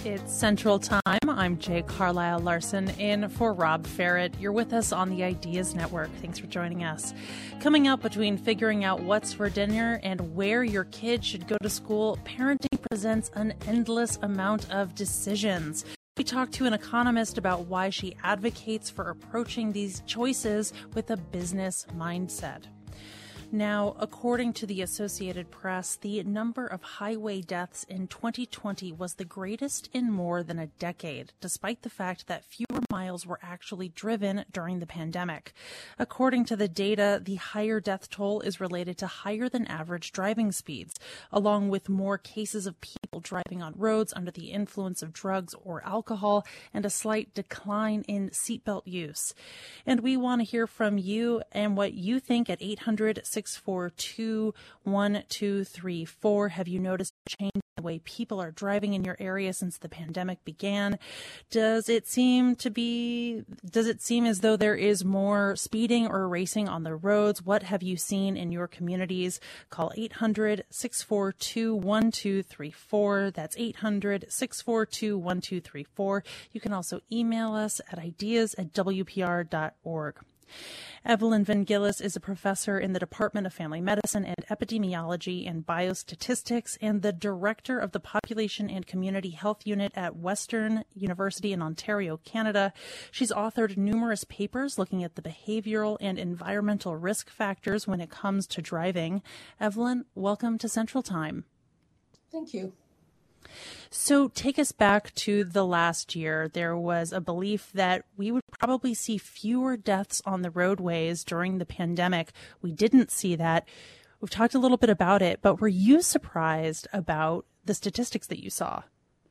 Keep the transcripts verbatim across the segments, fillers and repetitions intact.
It's Central Time. I'm Jay Carlisle Larson in for Rob Ferret. You're with us on the Ideas Network. Thanks for joining us. Coming up, between figuring out what's for dinner and where your kid should go to school, parenting presents an endless amount of decisions. We talked to an economist about why she advocates for approaching these choices with a business mindset. Now, according to the Associated Press, the number of highway deaths in twenty twenty was the greatest in more than a decade, despite the fact that fewer miles were actually driven during the pandemic. According to the data, the higher death toll is related to higher than average driving speeds, along with more cases of people driving on roads under the influence of drugs or alcohol, and a slight decline in seatbelt use. And we want to hear from you and what you think at eight hundred, six four two, one two three four. Have you noticed a change in the way people are driving in your area since the pandemic began? Does it seem to be, does it seem as though there is more speeding or racing on the roads? What have you seen in your communities? Call eight hundred, six four two, one two three four. That's eight hundred, six four two, one two three four. You can also email us at ideas at w p r dot org. Evelyn Vengillis is a professor in the Department of Family Medicine and Epidemiology and Biostatistics and the director of the Population and Community Health Unit at Western University in Ontario, Canada. She's authored numerous papers looking at the behavioral and environmental risk factors when it comes to driving. Evelyn, welcome to Central Time. Thank you. So take us back to the last year. There was a belief that we would probably see fewer deaths on the roadways during the pandemic. We didn't see that. We've talked a little bit about it, but were you surprised about the statistics that you saw?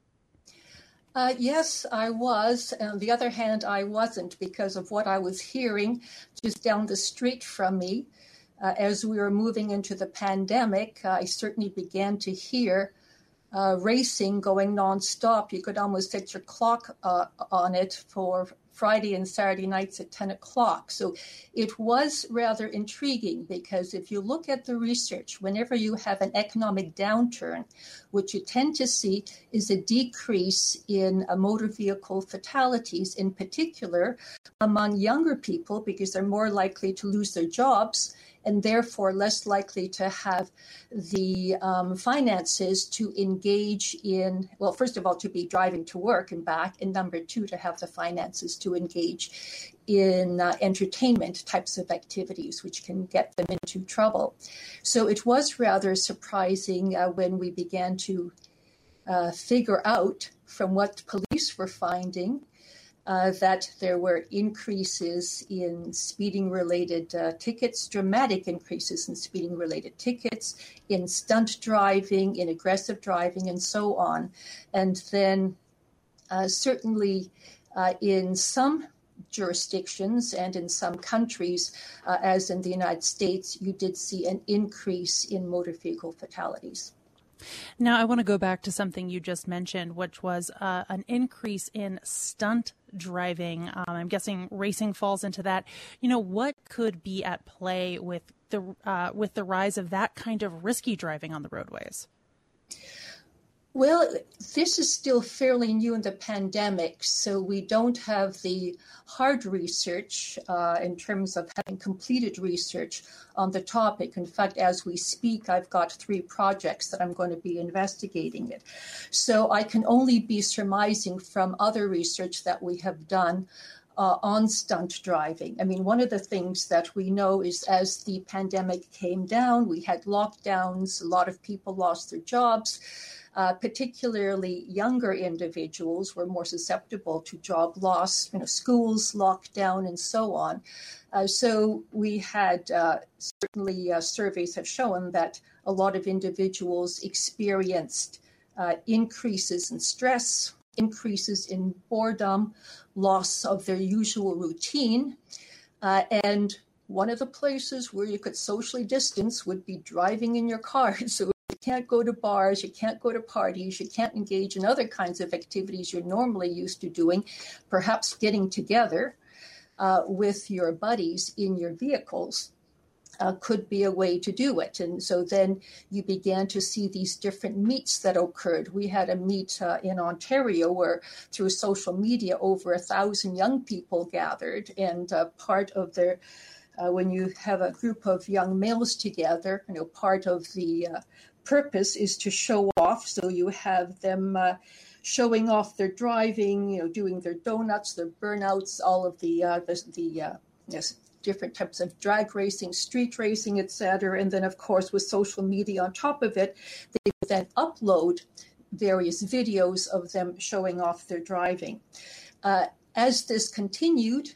Uh, yes, I was. On the other hand, I wasn't, because of what I was hearing just down the street from me. Uh, as we were moving into the pandemic, I certainly began to hear Uh, racing going nonstop. You could almost set your clock uh, on it for Friday and Saturday nights at ten o'clock. So it was rather intriguing, because if you look at the research, whenever you have an economic downturn, what you tend to see is a decrease in uh, motor vehicle fatalities, in particular among younger people, because they're more likely to lose their jobs and therefore less likely to have the um, finances to engage in, well, first of all, to be driving to work and back, and number two, to have the finances to engage in uh, entertainment types of activities, which can get them into trouble. So it was rather surprising uh, when we began to uh, figure out from what police were finding Uh, that there were increases in speeding-related uh, tickets, dramatic increases in speeding-related tickets, in stunt driving, in aggressive driving, and so on. And then uh, certainly uh, in some jurisdictions and in some countries, uh, as in the United States, you did see an increase in motor vehicle fatalities. Now, I want to go back to something you just mentioned, which was uh, an increase in stunt driving. Um, I'm guessing racing falls into that. You know, what could be at play with the uh, with the rise of that kind of risky driving on the roadways? Well, this is still fairly new in the pandemic, so we don't have the hard research uh, in terms of having completed research on the topic. In fact, as we speak, I've got three projects that I'm going to be investigating it. So I can only be surmising from other research that we have done Uh, on stunt driving. I mean, one of the things that we know is as the pandemic came down, we had lockdowns, a lot of people lost their jobs, uh, particularly younger individuals were more susceptible to job loss, you know, schools locked down and so on. Uh, so we had uh, certainly uh, surveys have shown that a lot of individuals experienced uh, increases in stress, increases in boredom, loss of their usual routine. Uh, and one of the places where you could socially distance would be driving in your car. So you can't go to bars, you can't go to parties, you can't engage in other kinds of activities you're normally used to doing, perhaps getting together uh, with your buddies in your vehicles. uh, could be a way to do it. And so then you began to see these different meets that occurred. We had a meet uh, in Ontario where through social media over a thousand young people gathered, and uh, part of their Uh, when you have a group of young males together, you know, part of the uh, purpose is to show off. So you have them uh, showing off their driving, you know, doing their donuts, their burnouts, all of the uh, the, the uh, yes, different types of drag racing, street racing, et cetera. And then, of course, with social media on top of it, they would then upload various videos of them showing off their driving. Uh, as this continued,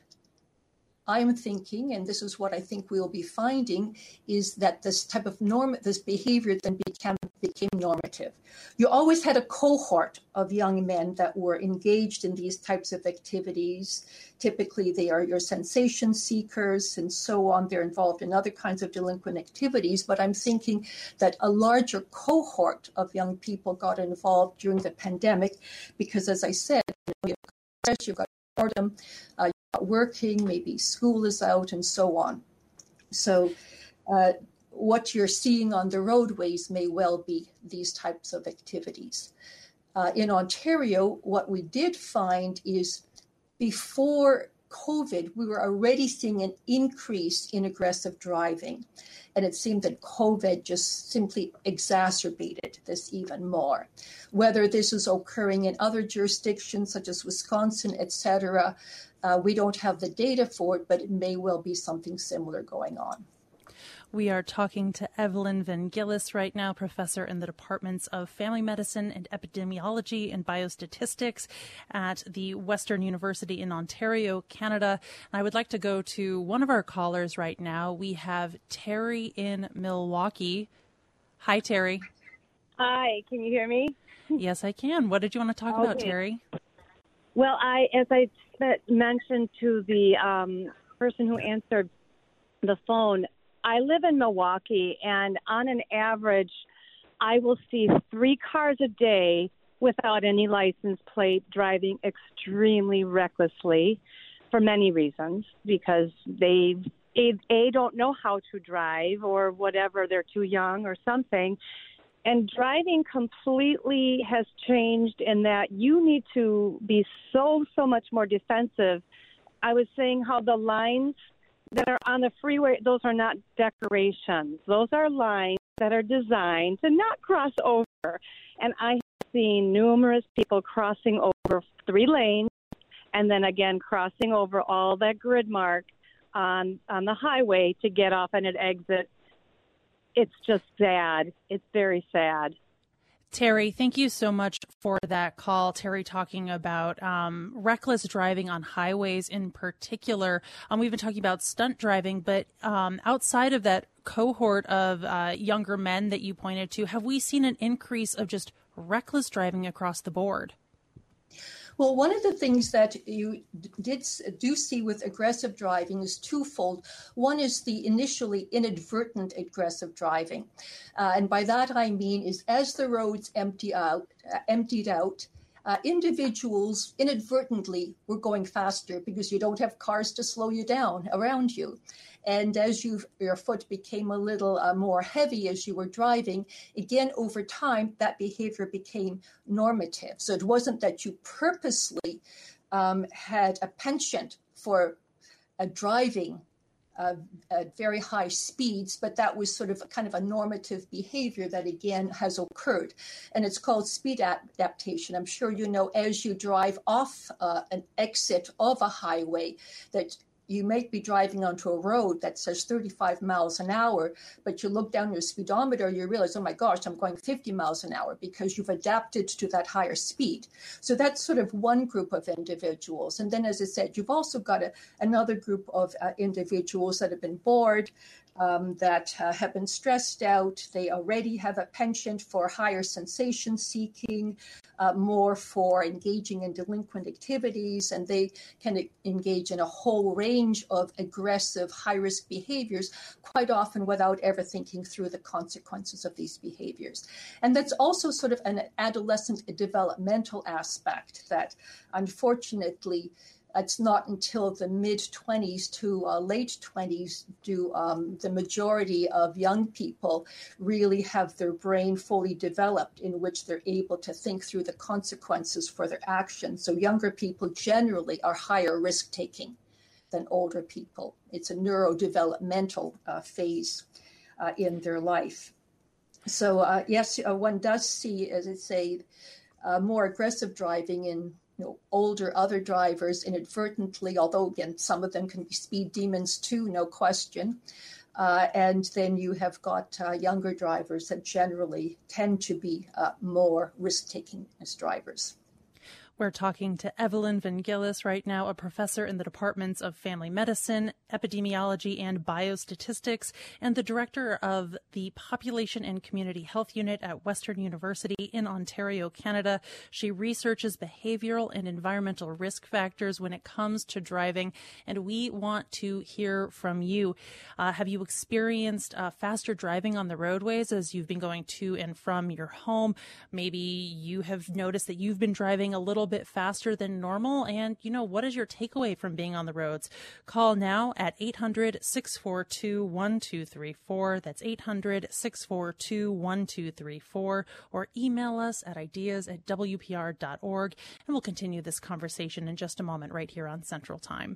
I'm thinking, and this is what I think we'll be finding, is that this type of norm, this behavior then became, became normative. You always had a cohort of young men that were engaged in these types of activities. Typically, they are your sensation seekers and so on. They're involved in other kinds of delinquent activities. But I'm thinking that a larger cohort of young people got involved during the pandemic because, as I said, you know, you've got boredom, uh, working, maybe school is out, and so on. So uh, what you're seeing on the roadways may well be these types of activities. Uh, in Ontario, what we did find is before COVID, we were already seeing an increase in aggressive driving. And it seemed that COVID just simply exacerbated this even more. Whether this is occurring in other jurisdictions such as Wisconsin, et cetera, uh, we don't have the data for it, but it may well be something similar going on. We are talking to Evelyn Van Gillis right now, professor in the Departments of Family Medicine and Epidemiology and Biostatistics at the Western University in Ontario, Canada. And I would like to go to one of our callers right now. We have Terry in Milwaukee. Hi, Terry. Hi, can you hear me? Yes, I can. What did you want to talk okay. about, Terry? Well, I, as I mentioned to the um, person who answered the phone, I live in Milwaukee, and on an average, I will see three cars a day without any license plate driving extremely recklessly for many reasons, because they, A, A, don't know how to drive or whatever, they're too young or something. And driving completely has changed in that you need to be so, so much more defensive. I was saying how the lines that are on the freeway, those are not decorations. Those are lines that are designed to not cross over. And I have seen numerous people crossing over three lanes and then again crossing over all that grid mark on, on the highway to get off at an exit. It's just sad. It's very sad. Terry, thank you so much for that call. Terry talking about um, reckless driving on highways in particular. Um, we've been talking about stunt driving, but um, outside of that cohort of uh, younger men that you pointed to, have we seen an increase of just reckless driving across the board? Well, one of the things that you did do see with aggressive driving is twofold. One is the initially inadvertent aggressive driving. Uh, and by that I mean is as the roads empty out, uh, emptied out, uh, individuals inadvertently were going faster because you don't have cars to slow you down around you. And as you, your foot became a little uh, more heavy as you were driving, again, over time, that behavior became normative. So it wasn't that you purposely um, had a penchant for uh, driving uh, at very high speeds, but that was sort of a kind of a normative behavior that, again, has occurred. And it's called speed adaptation. I'm sure you know as you drive off uh, an exit of a highway that you might be driving onto a road that says thirty-five miles an hour, but you look down your speedometer, you realize, oh my gosh, I'm going fifty miles an hour because you've adapted to that higher speed. So that's sort of one group of individuals. And then, as I said, you've also got a, another group of uh, individuals that have been bored, um, that uh, have been stressed out. They already have a penchant for higher sensation seeking, uh, more for engaging in delinquent activities, and they can engage in a whole range of aggressive, high-risk behaviors, quite often without ever thinking through the consequences of these behaviors. And that's also sort of an adolescent developmental aspect that, unfortunately, it's not until the mid-twenties to uh, late twenties do um, the majority of young people really have their brain fully developed, in which they're able to think through the consequences for their actions. So younger people generally are higher risk-taking than older people. It's a neurodevelopmental uh, phase uh, in their life. So uh, yes, uh, one does see, as I say, uh, more aggressive driving in you know, older other drivers inadvertently, although again, some of them can be speed demons too, no question. Uh, and then you have got uh, younger drivers that generally tend to be uh, more risk-taking as drivers. We're talking to Evelyn Vengillis right now, a professor in the departments of family medicine, epidemiology, and biostatistics, and the director of the Population and Community Health Unit at Western University in Ontario, Canada. She researches behavioral and environmental risk factors when it comes to driving, and we want to hear from you. Uh, have you experienced uh, faster driving on the roadways as you've been going to and from your home? Maybe you have noticed that you've been driving a little bit faster than normal. And, you know, what is your takeaway from being on the roads? Call now at eight hundred, six four two, one two three four. That's eight hundred, six four two, one two three four. Or email us at ideas at w p r dot org. And we'll continue this conversation in just a moment right here on Central Time.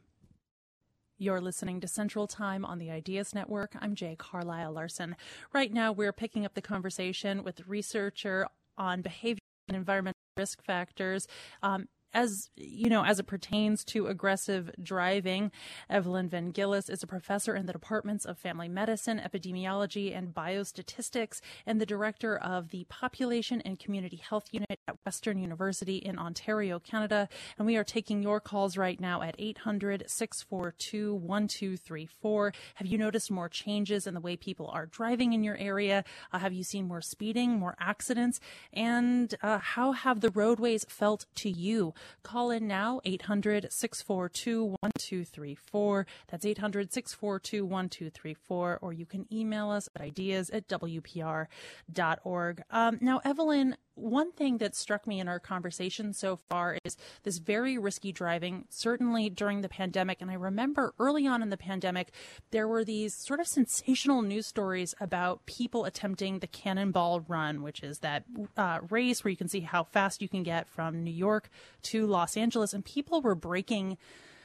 You're listening to Central Time on the Ideas Network. I'm Jay Carlisle Larson. Right now, we're picking up the conversation with researcher on behavior and environmental risk factors. Um, As you know, as it pertains to aggressive driving, Evelyn Vengillis is a professor in the departments of family medicine, epidemiology, and biostatistics, and the director of the Population and Community Health Unit at Western University in Ontario, Canada. And we are taking your calls right now at eight hundred, six four two, one two three four. Have you noticed more changes in the way people are driving in your area? Uh, have you seen more speeding, more accidents? And uh, how have the roadways felt to you? Call in now, eight hundred, six four two, one two three four. That's eight hundred, six four two, one two three four. Or you can email us at ideas at w p r dot org. Um, now, Evelyn, one thing that struck me in our conversation so far is this very risky driving, certainly during the pandemic. And I remember early on in the pandemic, there were these sort of sensational news stories about people attempting the Cannonball Run, which is that uh, race where you can see how fast you can get from New York to Los Angeles. And people were breaking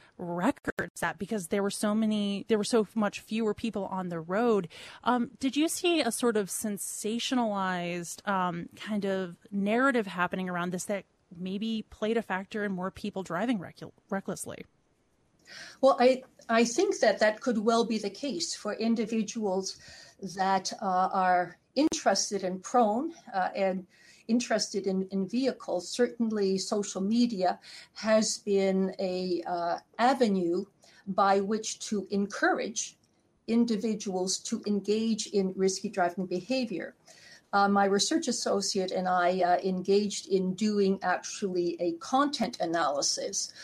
records that because there were so many, there were so much fewer people on the road. Um, did you see a sort of sensationalized um, kind of narrative happening around this that maybe played a factor in more people driving rec- recklessly? Well, I, I think that that could well be the case for individuals that uh, are interested and prone uh, and interested in, in vehicles. Certainly social media has been a uh, avenue by which to encourage individuals to engage in risky driving behavior. Uh, my research associate and I uh, engaged in doing actually a content analysis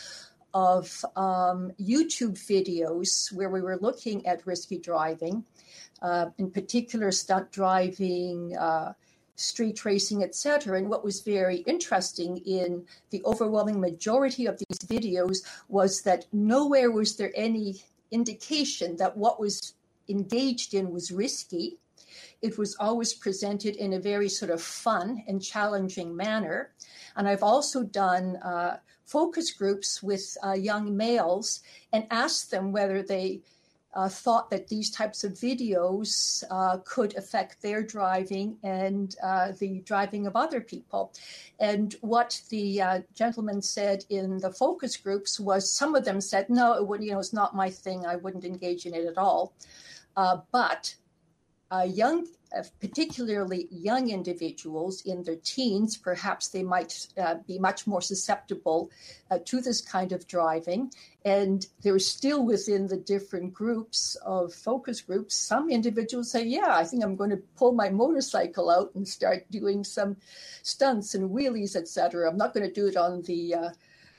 of um, YouTube videos where we were looking at risky driving, uh, in particular stunt driving, uh, street racing, et cetera. And what was very interesting in the overwhelming majority of these videos was that nowhere was there any indication that what was engaged in was risky. It was always presented in a very sort of fun and challenging manner. And I've also done uh, focus groups with uh, young males and asked them whether they Uh, thought that these types of videos uh, could affect their driving and uh, the driving of other people. And what the uh, gentleman said in the focus groups was, some of them said, no, it wouldn't, you know, it's not my thing. I wouldn't engage in it at all. Uh, but uh, young, uh, particularly young individuals in their teens, perhaps they might uh, be much more susceptible uh, to this kind of driving. And there's still within the different groups of focus groups, some individuals say, yeah, I think I'm going to pull my motorcycle out and start doing some stunts and wheelies, et cetera. I'm not going to do it on the uh,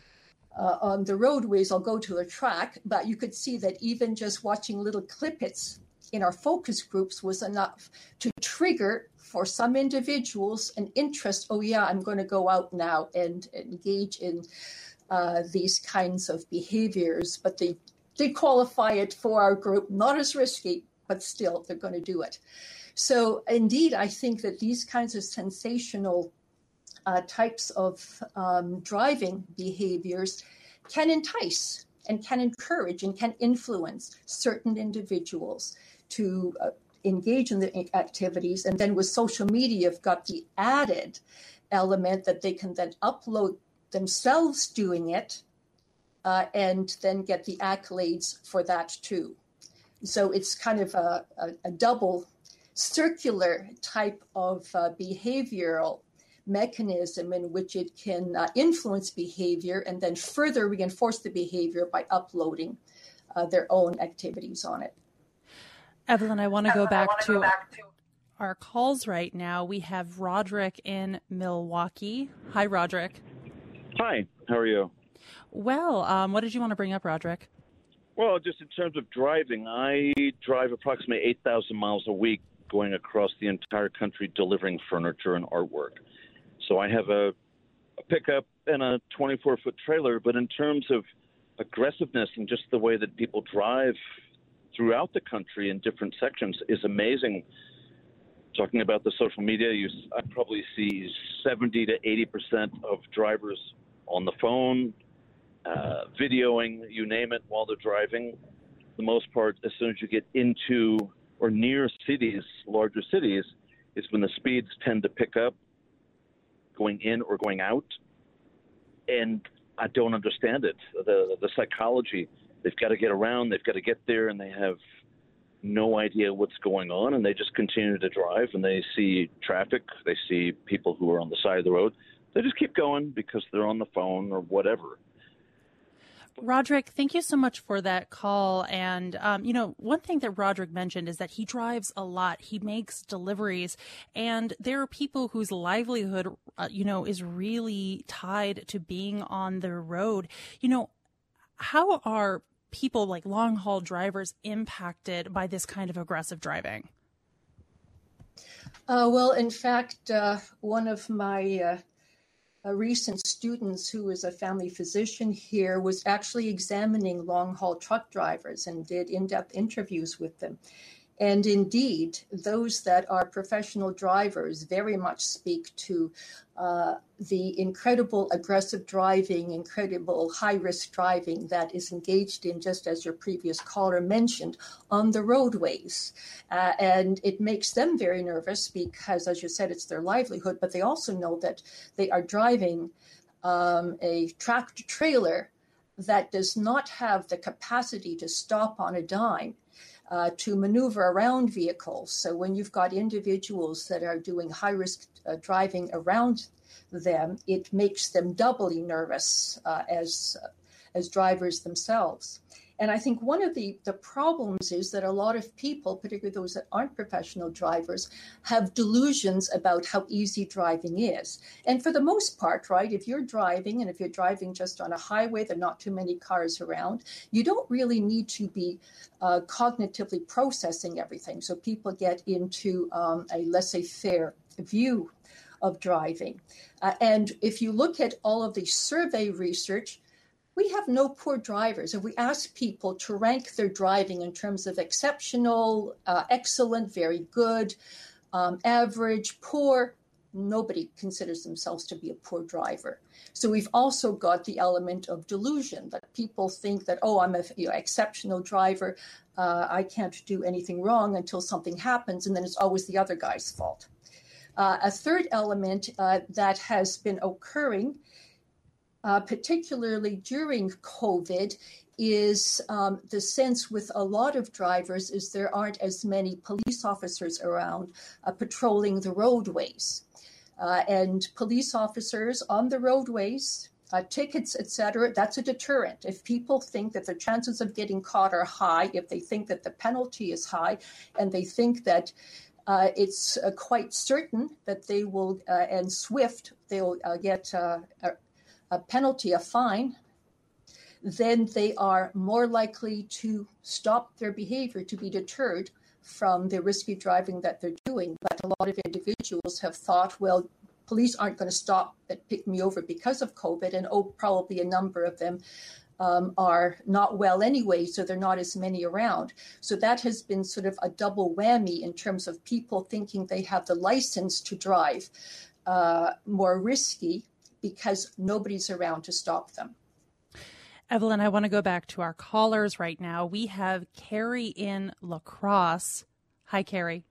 uh, on the roadways. I'll go to a track. But you could see that even just watching little clippets in our focus groups was enough to trigger for some individuals an interest. Oh yeah, I'm going to go out now and engage in uh, these kinds of behaviors, but they did qualify it for our group, not as risky, but still they're going to do it. So indeed, I think that these kinds of sensational uh, types of um, driving behaviors can entice and can encourage and can influence certain individuals to uh, engage in the activities. And then with social media, you've got the added element that they can then upload themselves doing it uh, and then get the accolades for that too. So it's kind of a, a, a double circular type of uh, behavioral mechanism in which it can uh, influence behavior and then further reinforce the behavior by uploading uh, their own activities on it. Evelyn, I want to go back to, go back to our calls right now. We have Roderick in Milwaukee. Hi, Roderick. Hi, how are you? Well, um, what did you want to bring up, Roderick? Well, just in terms of driving, I drive approximately eight thousand miles a week going across the entire country delivering furniture and artwork. So I have a, a pickup and a twenty-four foot trailer, but in terms of aggressiveness and just the way that people drive throughout the country in different sections is amazing. Talking about the social media, you, I probably see seventy to eighty percent of drivers on the phone, uh, videoing, you name it, while they're driving. For the most part, as soon as you get into or near cities, larger cities, is when the speeds tend to pick up, going in or going out. And I don't understand it. The the psychology, they've got to get around, they've got to get there, and they have no idea what's going on, and they just continue to drive, and they see traffic, they see people who are on the side of the road. They just keep going because they're on the phone or whatever. Roderick, thank you so much for that call. And, um, you know, one thing that Roderick mentioned is that he drives a lot. He makes deliveries. And there are people whose livelihood, uh, you know, is really tied to being on the road. You know, how are people like long haul drivers impacted by this kind of aggressive driving? Uh, well, in fact, uh, one of my uh, uh, recent students who is a family physician here was actually examining long haul truck drivers and did in-depth interviews with them. And indeed, those that are professional drivers very much speak to uh, the incredible aggressive driving, incredible high-risk driving that is engaged in, just as your previous caller mentioned, on the roadways. Uh, and it makes them very nervous because, as you said, it's their livelihood, but they also know that they are driving um, a tractor trailer that does not have the capacity to stop on a dime. Uh, to maneuver around vehicles. So when you've got individuals that are doing high-risk uh, driving around them, it makes them doubly nervous uh, as uh, as drivers themselves. And I think one of the, the problems is that a lot of people, particularly those that aren't professional drivers, have delusions about how easy driving is. And for the most part, right, if you're driving and if you're driving just on a highway, there are not too many cars around, you don't really need to be uh, cognitively processing everything. So people get into um, a laissez-faire view of driving. Uh, and if you look at all of the survey research, we have no poor drivers. If we ask people to rank their driving in terms of exceptional, uh, excellent, very good, um, average, poor, nobody considers themselves to be a poor driver. So we've also got the element of delusion that people think that, oh, I'm a you know, exceptional driver. Uh, I can't do anything wrong until something happens, and then it's always the other guy's fault. Uh, a third element uh, that has been occurring Uh, particularly during COVID, is um, the sense with a lot of drivers is there aren't as many police officers around uh, patrolling the roadways. Uh, and police officers on the roadways, uh, tickets, et cetera, that's a deterrent. If people think that the chances of getting caught are high, if they think that the penalty is high, and they think that uh, it's uh, quite certain that they will, uh, and swift, they'll uh, get uh, a a penalty, a fine, then they are more likely to stop their behavior, to be deterred from the risky driving that they're doing. But a lot of individuals have thought, well, police aren't going to stop and pick me over because of COVID. And oh, probably a number of them um, are not well anyway, so there are not as many around. So that has been sort of a double whammy in terms of people thinking they have the license to drive uh, more risky because nobody's around to stop them. Evelyn, I want to go back to our callers right now. We have Carrie in La Crosse. Hi, Carrie.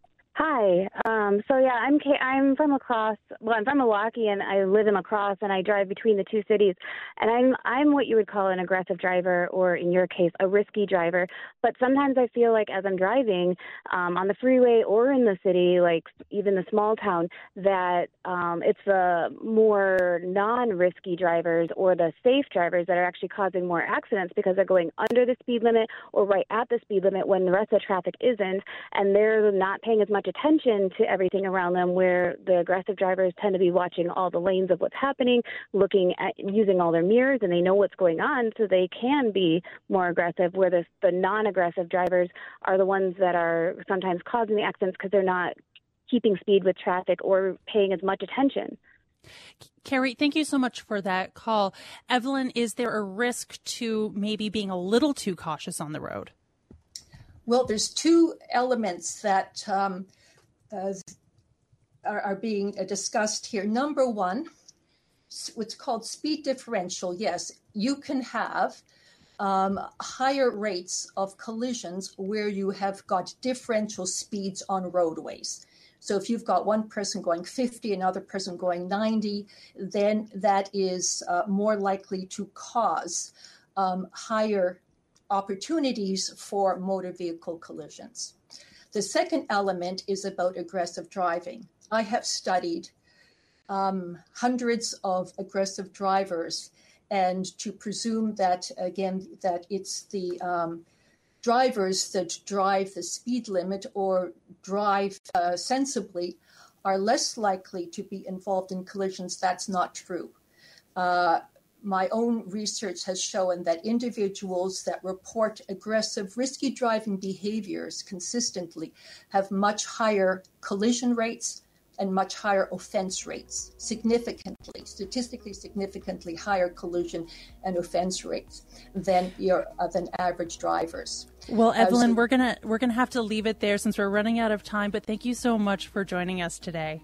Hi. Um, so yeah, I'm I'm from La Crosse. Well, I'm from Milwaukee, and I live in La Crosse, and I drive between the two cities. And I'm I'm what you would call an aggressive driver, or in your case, a risky driver. But sometimes I feel like as I'm driving um, on the freeway or in the city, like even the small town, that um, it's the more non-risky drivers or the safe drivers that are actually causing more accidents because they're going under the speed limit or right at the speed limit when the rest of the traffic isn't, and they're not paying as much attention to everything around them, where the aggressive drivers tend to be watching all the lanes of what's happening, looking at using all their mirrors, and they know what's going on, so they can be more aggressive, where the, the non-aggressive drivers are the ones that are sometimes causing the accidents because they're not keeping speed with traffic or paying as much attention. Carrie, thank you so much for that call. Evelyn, is there a risk to maybe being a little too cautious on the road? Well, there's two elements that um, uh, are, are being discussed here. Number one, what's called speed differential. Yes, you can have um, higher rates of collisions where you have got differential speeds on roadways. So if you've got one person going fifty, another person going ninety, then that is uh, more likely to cause um, higher opportunities for motor vehicle collisions. The second element is about aggressive driving. I have studied um, hundreds of aggressive drivers, and to presume that, again, that it's the um, drivers that drive the speed limit or drive uh, sensibly are less likely to be involved in collisions, that's not true. Uh, My own research has shown that individuals that report aggressive, risky driving behaviors consistently have much higher collision rates and much higher offense rates, significantly, statistically significantly higher collision and offense rates than your uh, than average drivers. Well, Evelyn, uh, so, we're gonna we're gonna have to leave it there since we're running out of time. But thank you so much for joining us today.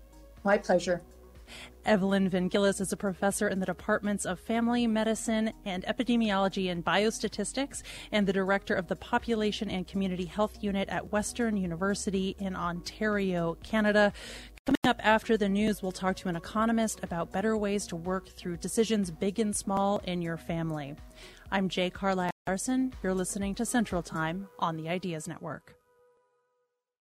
My pleasure. Evelyn Vingillis is a professor in the Departments of Family Medicine and Epidemiology and Biostatistics and the director of the Population and Community Health Unit at Western University in Ontario, Canada. Coming up after the news, we'll talk to an economist about better ways to work through decisions big and small in your family. I'm Jay Carlisle Larson. You're listening to Central Time on the Ideas Network.